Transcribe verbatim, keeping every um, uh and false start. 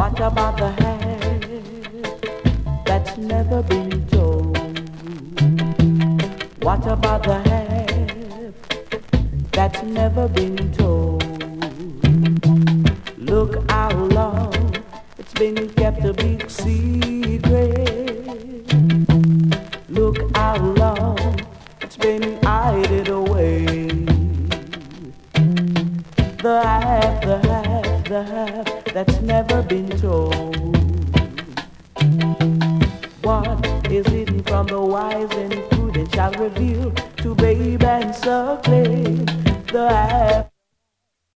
What about the half that's never been told? What about the half that's never been told? Look how long it's been kept a big secret. Look how long it's been hidden away. The half, the half, the half that's never been told. What is hidden from the wise and prudent shall reveal to babe and suckling. The half